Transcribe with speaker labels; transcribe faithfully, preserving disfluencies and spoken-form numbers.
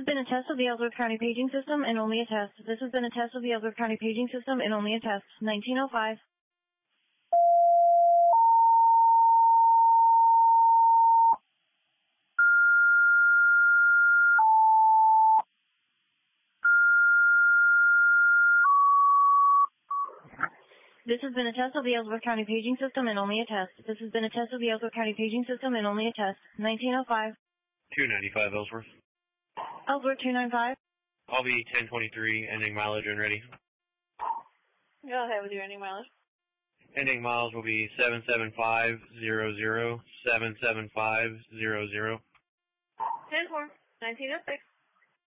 Speaker 1: been a test of the Ellsworth County paging system and only a test. This has been a test of the Ellsworth County paging system and only a test. nineteen oh five. This has been a test of the Ellsworth County paging system and only a test. This has been a test of the Ellsworth County paging system and only a test. nineteen oh five.
Speaker 2: two ninety-five Ellsworth.
Speaker 1: Ellsworth two ninety-five.
Speaker 2: I'll be ten twenty-three, ending mileage and ready.
Speaker 3: Go ahead with your ending mileage.
Speaker 2: Ending miles will be seven seven five zero zero, seven seven five zero zero.
Speaker 3: ten four, nineteen oh six.